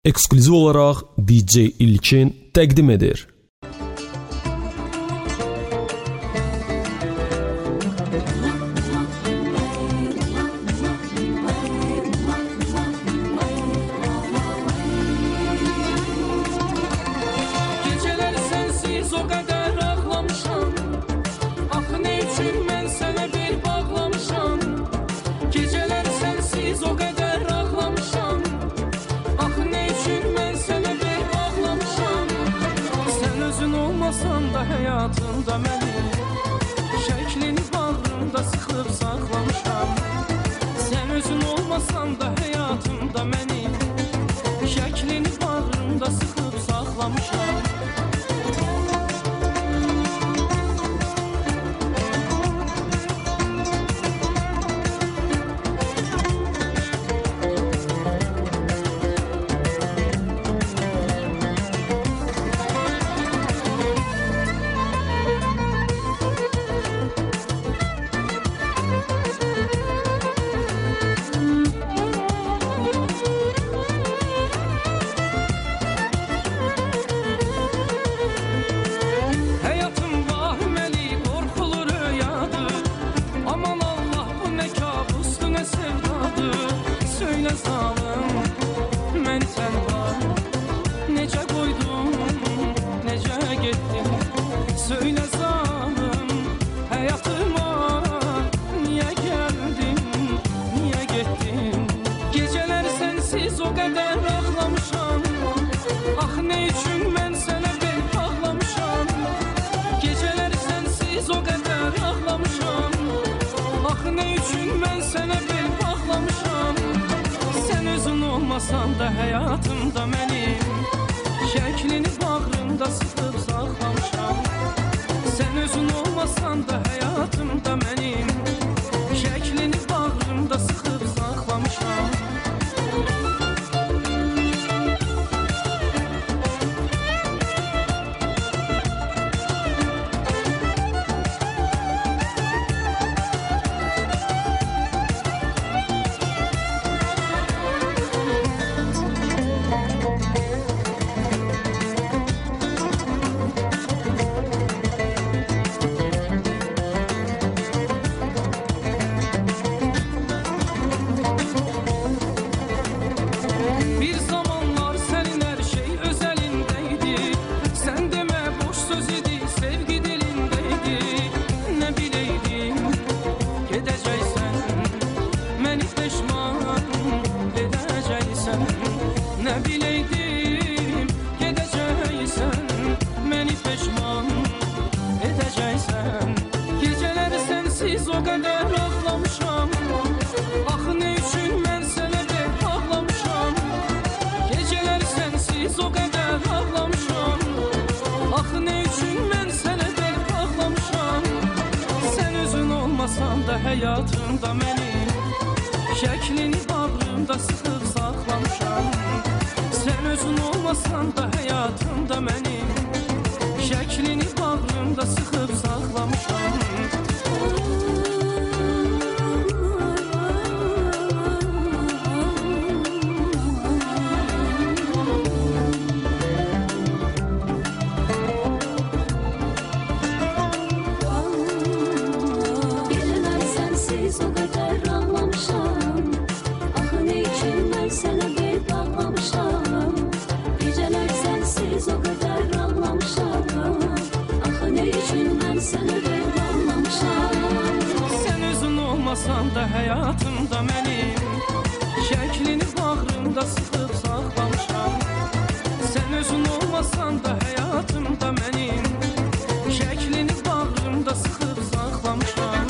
Eksklüziv olaraq DJ İlkin təqdim edir. Həyatımda mənim şəklini bağrımda sıxıb saxlamışam. Sən özün olmasan da həyatımda mənim şəklini bağrımda sıxıb saxlamışam. Söylə zalım, həyatıma niyə gəldin, niyə getdin? Gecələr sənsiz o qədər ağlamışam. Ax, nə üçün mən sənə bel bağlamışam? Gecələr sənsiz o qədər ağlamışam. Ax, nə üçün mən sənə bel bağlamışam? Sən özün olmasan da həyatımda mənim şəklini bağrımda sıxıb saxlamışam. Sən özün olmasan da həyatımda mənim şəklini bağrımda sıxıb saxlamışam. Nə biləydim, gedəcəksən, məni peşman edəcəksən. Gecələr sənsiz o qədər ağlamışam. Ax, nə üçün mən sənə bel ağlamışam? Gecələr sənsiz o qədər ağlamışam. Ax, nə üçün mən sənə bel ağlamışam? Sən özün olmasan da həyatımda mənim şəklini bağrımda sıxıb saxlamışam. Sən özün olmasan da həyatımda mənim şəklini bağrımda sıxıb saxlamışam. Gecələr sənsiz o qədər ağlamışam. Axı nə üçün mən sənə bel bağlamışam? Gecələr sənsiz o qədər ağlamışam. Axı nə üçün mən sənə bel bağlamışam? Sən özün olmasan da həyatımda mənim şəklini bağrımda sıxıb saxlamışam. Sən özün olmasan da həyatımda mənim şəklini bağrımda sıxıb saxlamışam.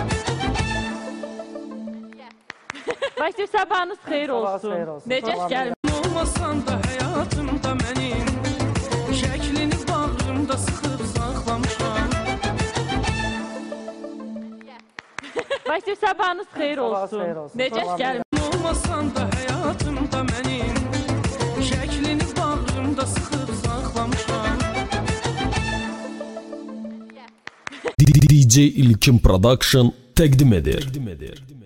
Başlayıb sabahınız xeyir olsun. Necə gəlin? Olmasan da həyatımda mənim şəklini bağrımda sıxıb saxlamışam. Başlayıb sabahınız xeyir olsun. Necə gəlin? Olmasan da həyatımda mənim şəklini bağrımda sıxıb saxlamışam. DJ İlkin Production təqdim edir.